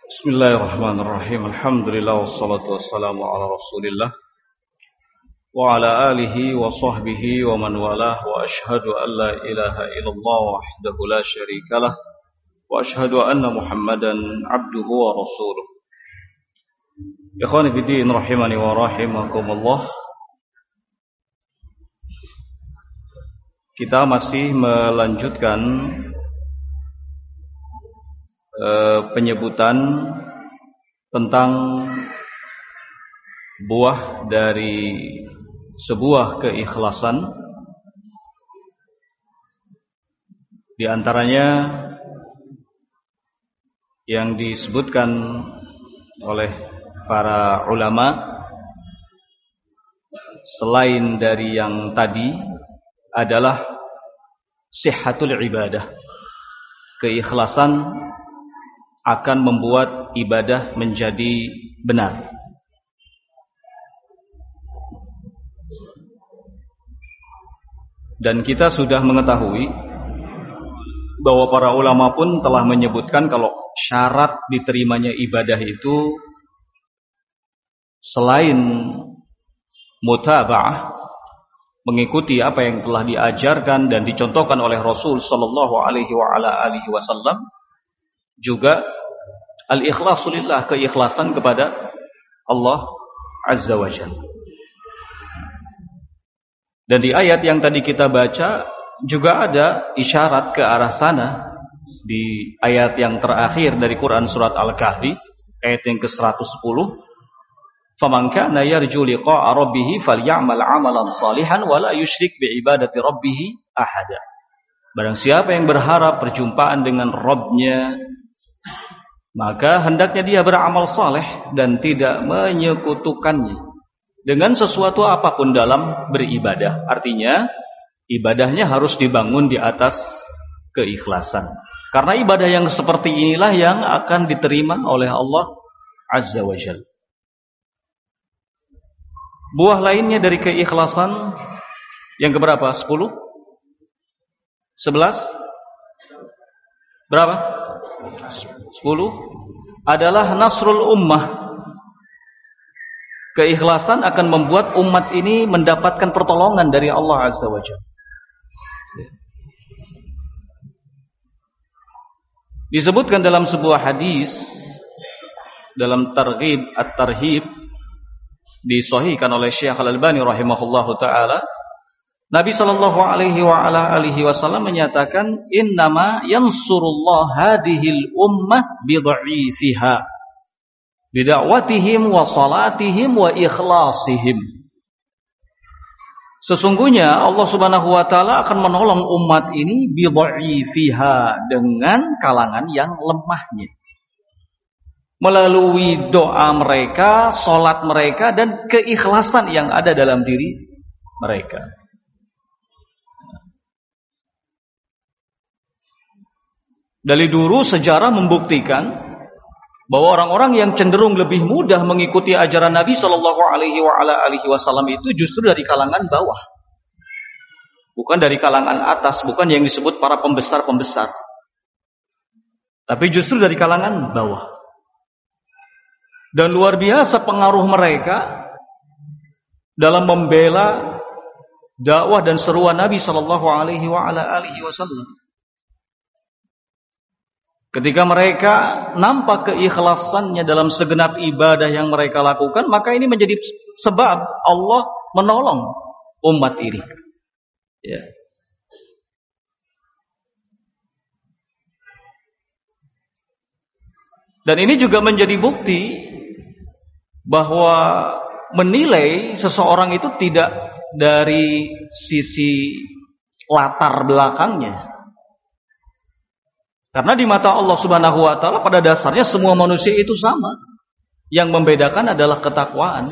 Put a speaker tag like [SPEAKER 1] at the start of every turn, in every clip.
[SPEAKER 1] Bismillahirrahmanirrahim. Alhamdulillah wassalatu wassalamu ala Rasulillah wa ala alihi wa sahbihi wa man walah wa ashhadu an la ilaha illallah wahdahu la syarikalah wa ashhadu anna Muhammadan abduhu wa rasuluh. Ikhwani fiddin rahimani wa rahimakumullah. Kita masih melanjutkan penyebutan tentang buah dari sebuah keikhlasan. Di antaranya yang disebutkan oleh para ulama selain dari yang tadi adalah sihhatul ibadah. Keikhlasan akan membuat ibadah menjadi benar. Dan kita sudah mengetahui bahwa para ulama pun telah menyebutkan kalau syarat diterimanya ibadah itu selain mutaba'ah, mengikuti apa yang telah diajarkan dan dicontohkan oleh Rasul sallallahu alaihi wasallam, juga al-ikhlasu lillah, keikhlasan kepada Allah Azza wa Jalla. Dan di ayat yang tadi kita baca juga ada isyarat ke arah sana. Di ayat yang terakhir dari Quran surat Al-Kahfi ayat yang ke-110, "Faman kana yarju liqa'a rabbih falyamal 'amalan shalihan wa la yusyrik bi ibadati rabbih ahada." Barang siapa yang berharap perjumpaan dengan Rabb-nya, maka hendaknya dia beramal saleh dan tidak menyekutukannya dengan sesuatu apapun dalam beribadah. Artinya, ibadahnya harus dibangun di atas keikhlasan. Karena ibadah yang seperti inilah yang akan diterima oleh Allah Azza wa Jalla. Buah lainnya dari keikhlasan yang keberapa? 10? 11? Berapa? 10 adalah nasrul ummah. Keikhlasan akan membuat umat ini mendapatkan pertolongan dari Allah Azza wa Jalla. Disebutkan dalam sebuah hadis dalam Targhib at-Tarhib, disahihkan oleh Syekh Al-Albani rahimahullahu taala, Nabi sallallahu alaihi wasallam menyatakan, "Innama yansurullah hadhil ummah bidha'ifiha bida'watihim wa salatihim wa ikhlasihim." Sesungguhnya Allah Subhanahu wa taala akan menolong umat ini bidha'ifiha, dengan kalangan yang lemahnya, melalui doa mereka, salat mereka, dan keikhlasan yang ada dalam diri mereka. Dari dulu sejarah membuktikan bahwa orang-orang yang cenderung lebih mudah mengikuti ajaran Nabi Shallallahu Alaihi Wasallam itu justru dari kalangan bawah, bukan dari kalangan atas, bukan yang disebut para pembesar-pembesar, tapi justru dari kalangan bawah. Dan luar biasa pengaruh mereka dalam membela dakwah dan seruan Nabi Shallallahu Alaihi Wasallam. Ketika mereka nampak keikhlasannya dalam segenap ibadah yang mereka lakukan, maka ini menjadi sebab Allah menolong umat ini. Ya. Dan ini juga menjadi bukti bahwa menilai seseorang itu tidak dari sisi latar belakangnya. Karena di mata Allah Subhanahu wa taala pada dasarnya semua manusia itu sama. Yang membedakan adalah ketakwaan.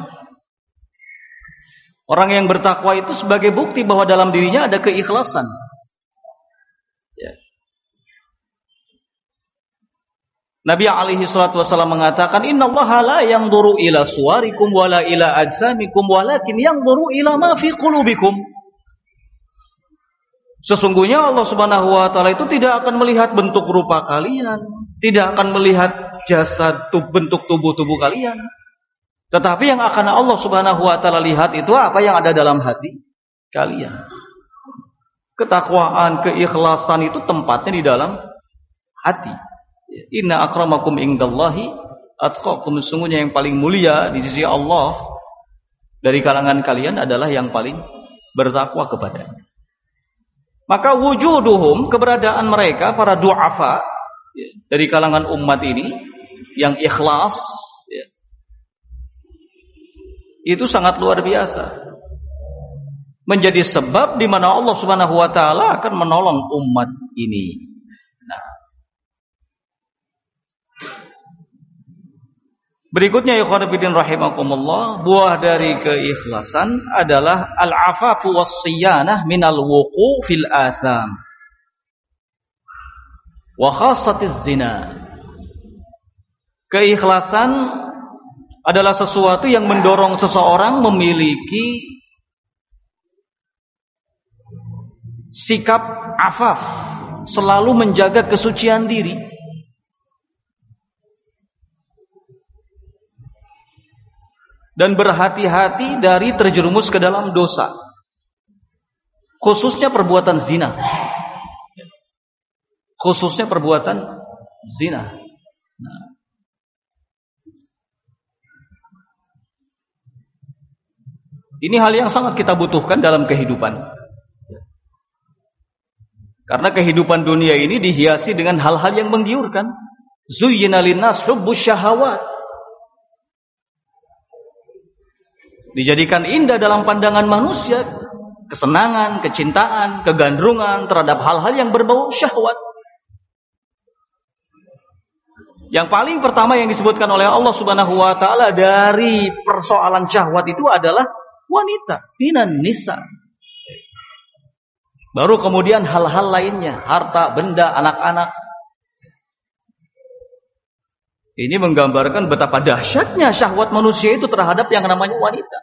[SPEAKER 1] Orang yang bertakwa itu sebagai bukti bahwa dalam dirinya ada keikhlasan. Ya. Nabi alaihi salatu wasallam mengatakan, "Innallaha la yanzuru ila suwarikum wala ila ajsamikum walakin yanzuru ila ma fi qulubikum." Sesungguhnya Allah Subhanahu wa taala itu tidak akan melihat bentuk rupa kalian, tidak akan melihat jasad bentuk tubuh kalian. Tetapi yang akan Allah Subhanahu wa taala lihat itu apa yang ada dalam hati kalian. Ketakwaan, keikhlasan itu tempatnya di dalam hati. Inna akramakum indallahi atqakum. Sesungguhnya yang paling mulia di sisi Allah dari kalangan kalian adalah yang paling bertakwa kepadanya. Maka wujuduhum, keberadaan mereka para du'afa dari kalangan umat ini yang ikhlas itu sangat luar biasa. Menjadi sebab di mana Allah Subhanahu wa taala akan menolong umat ini. Nah. Berikutnya ya ikhwanafiddin rahimakumullah, buah dari keikhlasan adalah al-afafu was-siyanah minal wuqu' fil atham wa khassatiz zina. Keikhlasan adalah sesuatu yang mendorong seseorang memiliki sikap afaf, selalu menjaga kesucian diri. Dan berhati-hati dari terjerumus ke dalam dosa. Khususnya perbuatan zina. Khususnya perbuatan zina. Nah. Ini hal yang sangat kita butuhkan dalam kehidupan. Karena kehidupan dunia ini dihiasi dengan hal-hal yang menggiurkan. Zuyyina linnas hubbus syahawat. Dijadikan indah dalam pandangan manusia kesenangan, kecintaan, kegandrungan terhadap hal-hal yang berbau syahwat. Yang paling pertama yang disebutkan oleh Allah Subhanahu wa taala dari persoalan syahwat itu adalah wanita, minan nisa. Baru kemudian hal-hal lainnya, harta, benda, anak-anak. Ini menggambarkan betapa dahsyatnya syahwat manusia itu terhadap yang namanya wanita.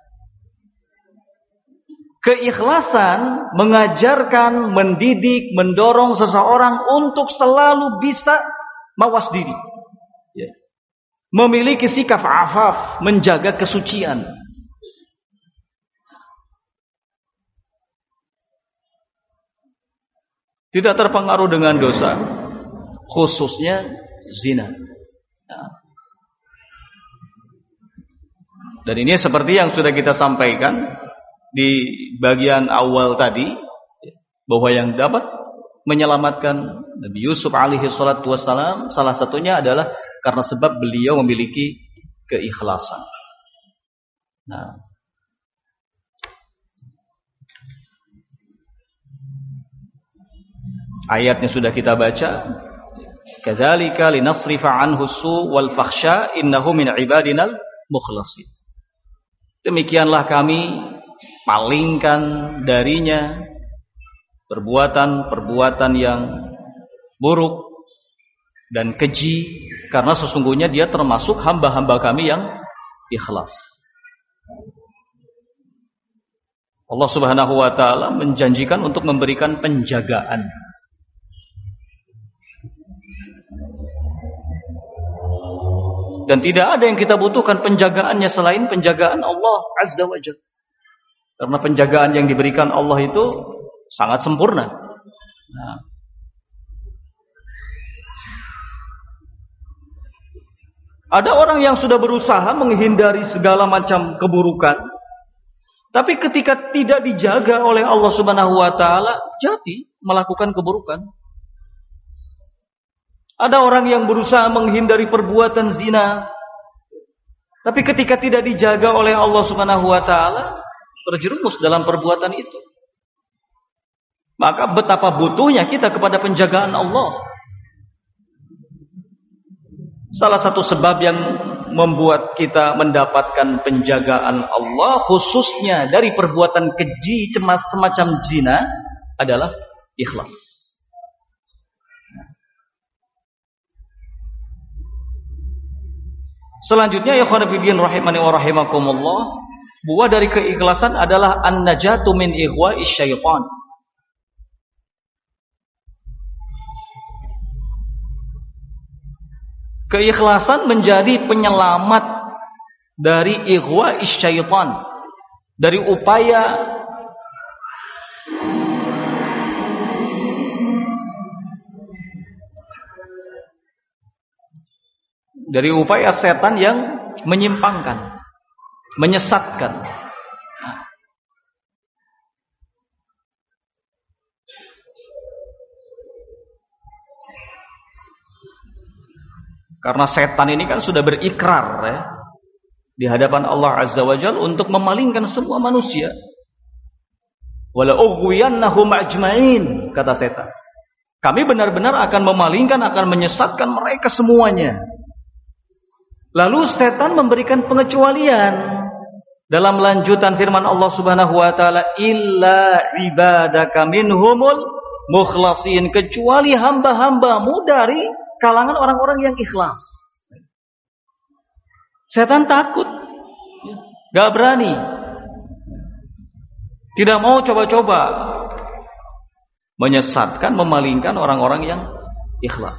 [SPEAKER 1] Keikhlasan mengajarkan, mendidik, mendorong seseorang untuk selalu bisa mawas diri. Memiliki sikap afaf, menjaga kesucian. Tidak terpengaruh dengan dosa, khususnya zina. Nah. Dan ini seperti yang sudah kita sampaikan di bagian awal tadi, bahwa yang dapat menyelamatkan Nabi Yusuf alaihi salatu wassalam salah satunya adalah karena sebab beliau memiliki keikhlasan. Nah. Ayatnya sudah kita baca. Kadzalika linasrifa anhu su wal fakhsya innahu min ibadinal mukhlasin. Demikianlah kami palingkan darinya perbuatan-perbuatan yang buruk dan keji, karena sesungguhnya dia termasuk hamba-hamba kami yang ikhlas. Allah Subhanahu wa taala menjanjikan untuk memberikan penjagaan. Dan tidak ada yang kita butuhkan penjagaannya selain penjagaan Allah Azza wa Jalla. Karena penjagaan yang diberikan Allah itu sangat sempurna. Nah. Ada orang yang sudah berusaha menghindari segala macam keburukan, tapi ketika tidak dijaga oleh Allah Subhanahu wa taala, jadi melakukan keburukan. Ada orang yang berusaha menghindari perbuatan zina, tapi ketika tidak dijaga oleh Allah Subhanahu wa taala, terjerumus dalam perbuatan itu. Maka betapa butuhnya kita kepada penjagaan Allah. Salah satu sebab yang membuat kita mendapatkan penjagaan Allah, khususnya dari perbuatan keji semacam zina, adalah ikhlas. Selanjutnya ya khonafidin rahimani wa rahimakumullah, buah dari keikhlasan adalah an-najatu min ighwa'i syaitan. Keikhlasan menjadi penyelamat dari ighwa'is syaitan, dari upaya setan yang menyimpangkan, menyesatkan. Karena setan ini kan sudah berikrar ya, di hadapan Allah Azza wa Jalla untuk memalingkan semua manusia. Wala ughwiyannahum ajma'in, kata setan. Kami benar-benar akan memalingkan, akan menyesatkan mereka semuanya. Lalu setan memberikan pengecualian dalam lanjutan firman Allah Subhanahu wa taala, illa ibadaka minhumul mukhlasin, kecuali hamba-hambamu dari kalangan orang-orang yang ikhlas. Setan takut, gak berani, tidak mau coba-coba menyesatkan, memalingkan orang-orang yang ikhlas.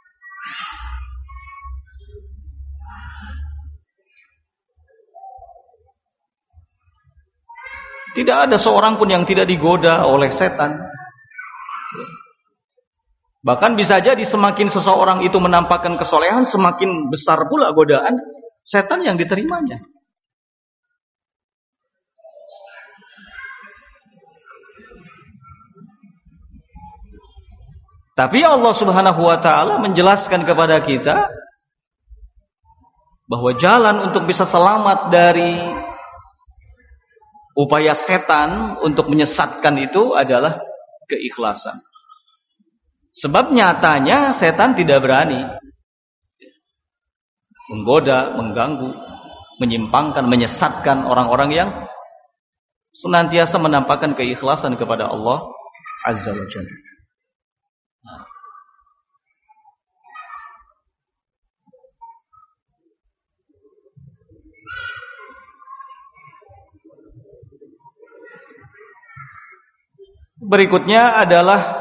[SPEAKER 1] Tidak ada seorang pun yang tidak digoda oleh setan. Bahkan bisa jadi semakin seseorang itu menampakkan kesolehan, semakin besar pula godaan setan yang diterimanya. Tapi Allah Subhanahu wa taala menjelaskan kepada kita bahwa jalan untuk bisa selamat dari upaya setan untuk menyesatkan itu adalah keikhlasan. Sebab nyatanya setan tidak berani menggoda, mengganggu, menyimpangkan, menyesatkan orang-orang yang senantiasa menampakkan keikhlasan kepada Allah Azza wa Jalla. Berikutnya adalah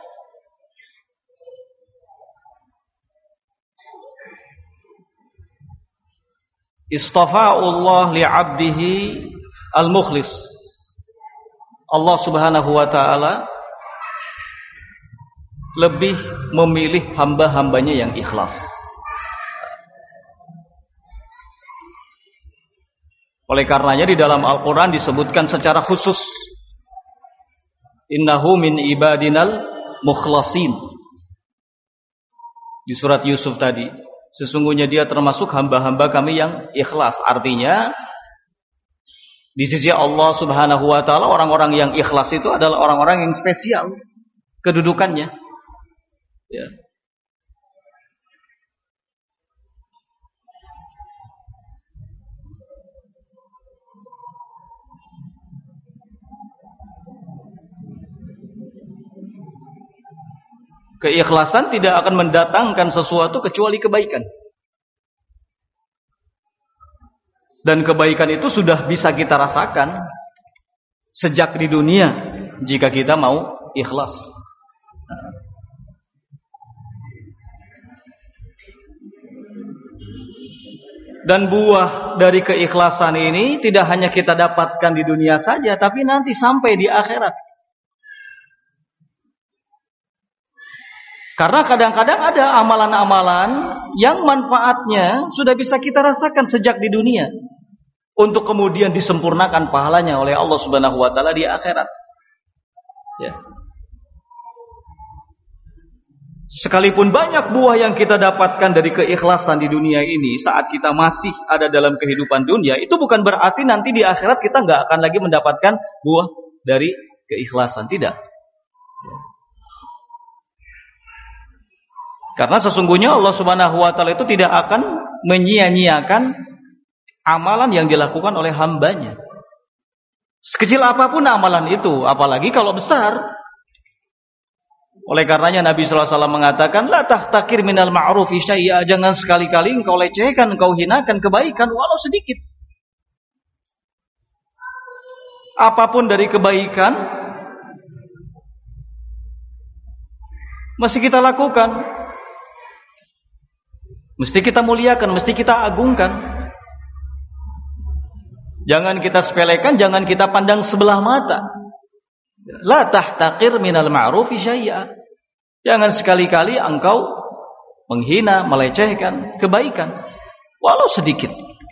[SPEAKER 1] istafa'ullah li'abdihi al-mukhlis. Allah Subhanahu wa ta'ala lebih memilih hamba-hambanya yang ikhlas. Oleh karenanya di dalam Al-Quran disebutkan secara khusus, innahu min ibadinal mukhlasin. Di surat Yusuf tadi, sesungguhnya dia termasuk hamba-hamba kami yang ikhlas. Artinya di sisi Allah Subhanahu wa taala orang-orang yang ikhlas itu adalah orang-orang yang spesial kedudukannya. Ya. Keikhlasan tidak akan mendatangkan sesuatu kecuali kebaikan. Dan kebaikan itu sudah bisa kita rasakan sejak di dunia jika kita mau ikhlas. Dan buah dari keikhlasan ini tidak hanya kita dapatkan di dunia saja, tapi nanti sampai di akhirat. Karena kadang-kadang ada amalan-amalan yang manfaatnya sudah bisa kita rasakan sejak di dunia, untuk kemudian disempurnakan pahalanya oleh Allah Subhanahu wa taala di akhirat. Ya. Sekalipun banyak buah yang kita dapatkan dari keikhlasan di dunia ini saat kita masih ada dalam kehidupan dunia, itu bukan berarti nanti di akhirat kita nggak akan lagi mendapatkan buah dari keikhlasan, tidak. Karena sesungguhnya Allah Subhanahu wa taala itu tidak akan menyia-nyiakan amalan yang dilakukan oleh hambanya. Sekecil apapun amalan itu, apalagi kalau besar. Oleh karenanya Nabi sallallahu alaihi wasallam mengatakan, la tahtakir minal ma'rufi syai'a, jangan sekali-kali engkau lecehkan, engkau hinakan kebaikan walau sedikit. Apapun dari kebaikan masih kita lakukan. Mesti kita muliakan, mesti kita agungkan. Jangan kita sepelekan, jangan kita pandang sebelah mata. La tahtaqir minal ma'rufi syai'a. Jangan sekali-kali engkau menghina, melecehkan kebaikan walau sedikit.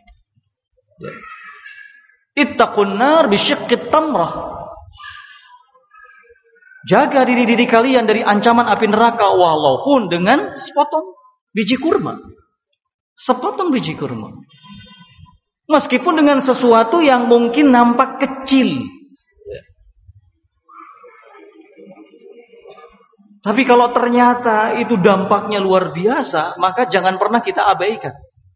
[SPEAKER 1] Ittaqun nar bisyiqqit tamrah. Jaga diri kalian dari ancaman api neraka walaupun dengan sepotong biji kurma. Sepotong biji kurma. Meskipun dengan sesuatu yang mungkin nampak kecil. Tapi kalau ternyata itu dampaknya luar biasa, maka jangan pernah kita abaikan.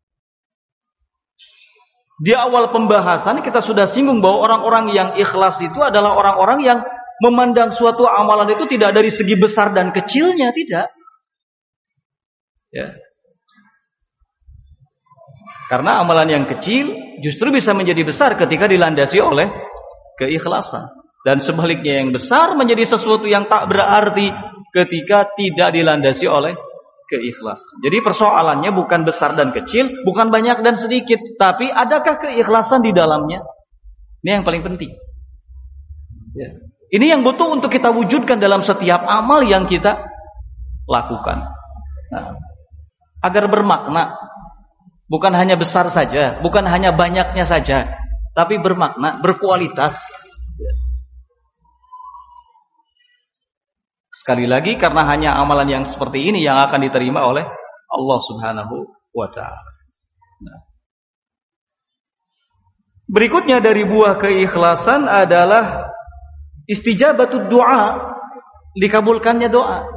[SPEAKER 1] Di awal pembahasan kita sudah singgung bahwa orang-orang yang ikhlas itu adalah orang-orang yang memandang suatu amalan itu tidak dari segi besar dan kecilnya, tidak. Ya. Karena amalan yang kecil justru bisa menjadi besar ketika dilandasi oleh keikhlasan. Dan sebaliknya yang besar menjadi sesuatu yang tak berarti ketika tidak dilandasi oleh keikhlasan. Jadi persoalannya bukan besar dan kecil, bukan banyak dan sedikit, tapi adakah keikhlasan di dalamnya? Ini yang paling penting. Ya. Ini yang butuh untuk kita wujudkan dalam setiap amal yang kita lakukan. Nah, agar bermakna. Bukan hanya besar saja, bukan hanya banyaknya saja, tapi bermakna, berkualitas. Sekali lagi, karena hanya amalan yang seperti ini yang akan diterima oleh Allah Subhanahu wa Ta'ala. Nah. Berikutnya dari buah keikhlasan adalah istijabatud doa, dikabulkannya doa.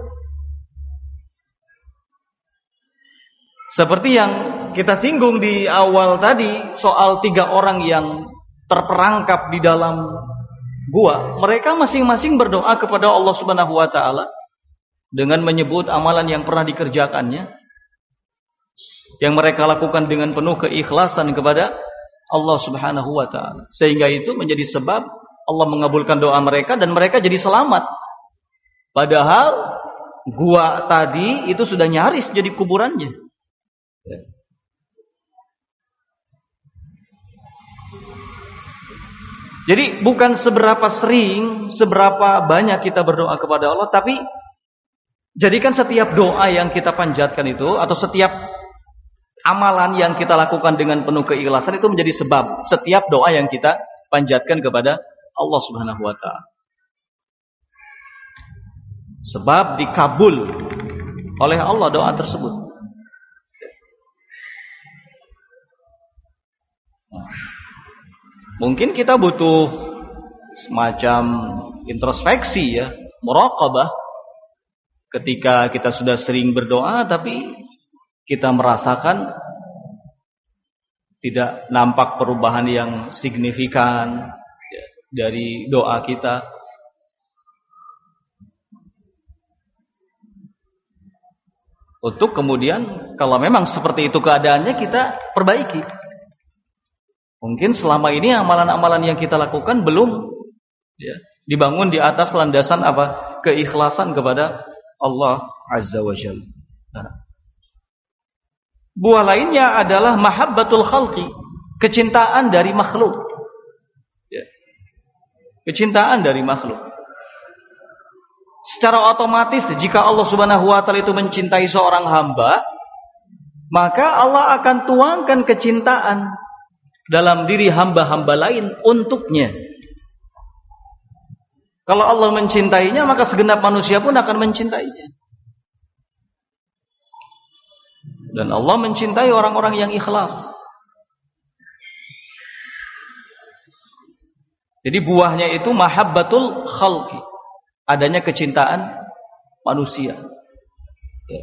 [SPEAKER 1] Seperti yang kita singgung di awal tadi soal 3 orang yang terperangkap di dalam gua. Mereka masing-masing berdoa kepada Allah Subhanahu wa Ta'ala dengan menyebut amalan yang pernah dikerjakannya, yang mereka lakukan dengan penuh keikhlasan kepada Allah Subhanahu wa Ta'ala, sehingga itu menjadi sebab Allah mengabulkan doa mereka dan mereka jadi selamat. Padahal gua tadi itu sudah nyaris jadi kuburannya. Jadi bukan seberapa sering, seberapa banyak kita berdoa kepada Allah, tapi jadikan setiap doa yang kita panjatkan itu, atau setiap amalan yang kita lakukan dengan penuh keikhlasan itu menjadi sebab setiap doa yang kita panjatkan kepada Allah Subhanahu wa Ta'ala. Sebab dikabul oleh Allah doa tersebut. Mungkin kita butuh semacam introspeksi ya, muraqabah. Ketika kita sudah sering berdoa tapi kita merasakan tidak nampak perubahan yang signifikan ya, dari doa kita. Untuk kemudian kalau memang seperti itu keadaannya, kita perbaiki. Mungkin selama ini amalan-amalan yang kita lakukan belum ya, dibangun di atas landasan apa? Keikhlasan kepada Allah Azza wa Jalla. Nah. Buah lainnya adalah mahabbatul khalqi, kecintaan dari makhluk. Ya. Kecintaan dari makhluk. Secara otomatis jika Allah Subhanahu wa Ta'ala itu mencintai seorang hamba, maka Allah akan tuangkan kecintaan dalam diri hamba-hamba lain untuknya. Kalau Allah mencintainya, maka segenap manusia pun akan mencintainya. Dan Allah mencintai orang-orang yang ikhlas. Jadi buahnya itu mahabbatul khalqi, adanya kecintaan manusia. Ya.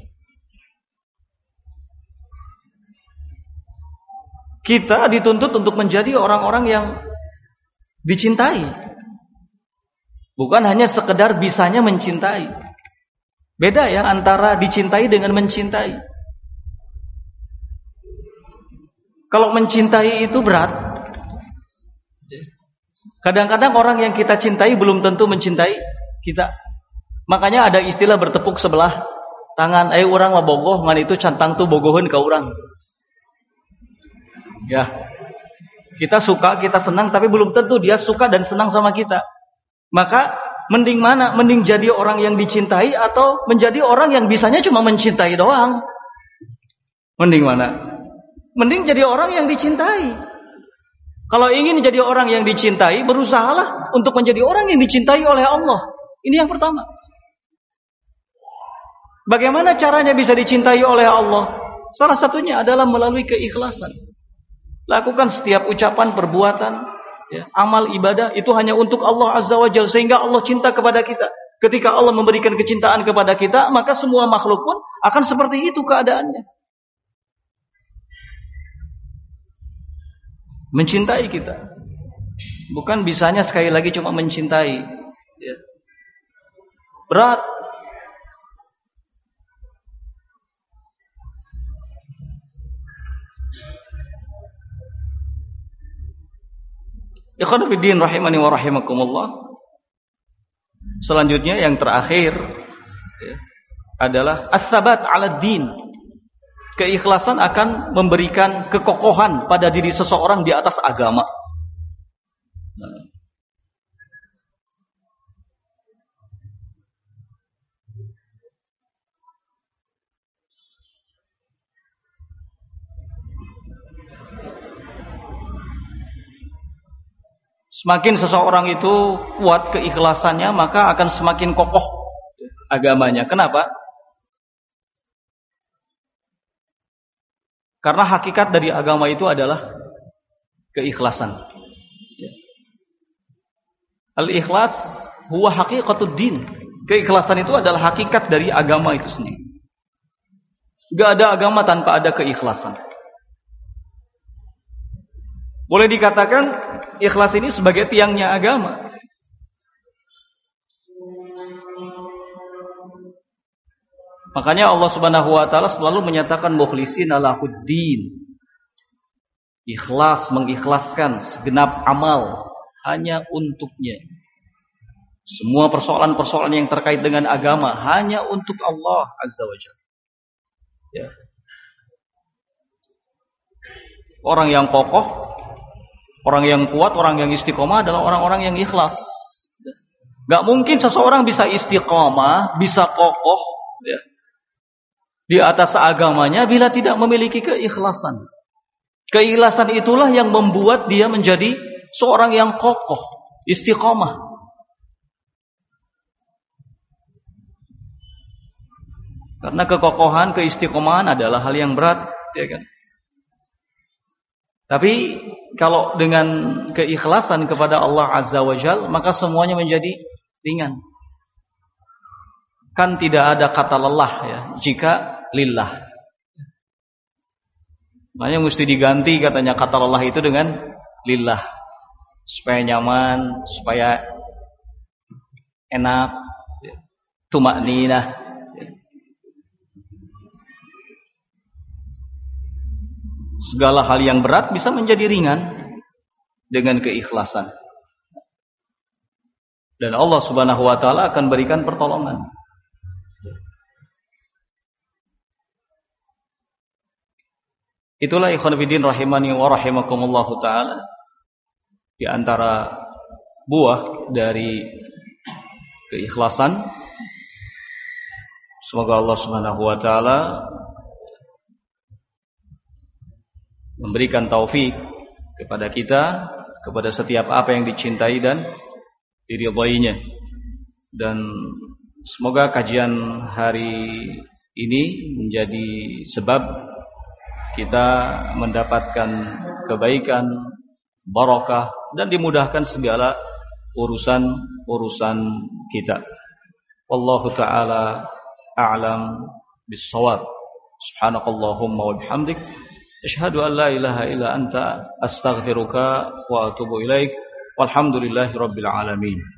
[SPEAKER 1] Kita dituntut untuk menjadi orang-orang yang dicintai. Bukan hanya sekedar bisanya mencintai. Beda ya antara dicintai dengan mencintai. Kalau mencintai itu berat. Kadang-kadang orang yang kita cintai belum tentu mencintai kita. Makanya ada istilah bertepuk sebelah Tangan urang mah bogoh ngan itu cantang tuh bogoheun ka urang. Ya. Kita suka, kita senang, tapi belum tentu dia suka dan senang sama kita. Maka mending mana? Mending jadi orang yang dicintai atau menjadi orang yang bisanya cuma mencintai doang? Mending mana? Mending jadi orang yang dicintai. Kalau ingin jadi orang yang dicintai, berusahalah untuk menjadi orang yang dicintai oleh Allah. Ini yang pertama. Bagaimana caranya bisa dicintai oleh Allah? Salah satunya adalah melalui keikhlasan. Lakukan setiap ucapan, perbuatan, ya, amal ibadah itu hanya untuk Allah Azza wa Jalla, sehingga Allah cinta kepada kita. Ketika Allah memberikan kecintaan kepada kita, maka semua makhluk pun akan seperti itu keadaannya. Mencintai kita. Bukan bisanya sekali lagi cuma mencintai. Ya. Berat. Ikhwan fillah rahimani wa rahimakumullah. Selanjutnya yang terakhir ya, adalah as-sabat 'ala din. Keikhlasan akan memberikan kekokohan pada diri seseorang di atas agama. Semakin seseorang itu kuat keikhlasannya, maka akan semakin kokoh agamanya. Kenapa? Karena hakikat dari agama itu adalah keikhlasan. Al-ikhlas huwa haqiqatud din. Keikhlasan itu adalah hakikat dari agama itu sendiri. Gak ada agama tanpa ada keikhlasan. Boleh dikatakan ikhlas ini sebagai tiangnya agama. Makanya Allah Subhanahu wa taala selalu menyatakan mukhlishina lahuddin. Ikhlas, mengikhlaskan segenap amal hanya untuknya. Semua persoalan-persoalan yang terkait dengan agama hanya untuk Allah Azza wa Jalla. Ya. Orang yang kokoh, orang yang kuat, orang yang istiqomah adalah orang-orang yang ikhlas. Gak mungkin seseorang bisa istiqomah, bisa kokoh ya, di atas agamanya bila tidak memiliki keikhlasan. Keikhlasan itulah yang membuat dia menjadi seorang yang kokoh, istiqomah. Karena kekokohan, keistiqomahan adalah hal yang berat, ya kan? Tapi kalau dengan keikhlasan kepada Allah Azza wa Jalla, maka semuanya menjadi ringan. Kan tidak ada kata lelah ya, jika lillah. Makanya mesti diganti katanya kata lelah itu dengan lillah. Supaya nyaman, supaya enak, tumakninah. Segala hal yang berat bisa menjadi ringan dengan keikhlasan. Dan Allah Subhanahu wa taala akan berikan pertolongan. Itulah ikhwan fillah rahimani wa rahimakumullah taala, di antara buah dari keikhlasan. Semoga Allah Subhanahu wa taala memberikan taufik kepada kita, kepada setiap apa yang dicintai dan diridhoinya. Dan semoga kajian hari ini menjadi sebab kita mendapatkan kebaikan, barakah, dan dimudahkan segala urusan-urusan kita. Wallahu ta'ala a'lam bis-shawab. Subhanakallahumma wa bihamdik, asyhadu an la ilaha illa anta, astaghfiruka wa atubu ilaik. Walhamdulillahi rabbil alamin.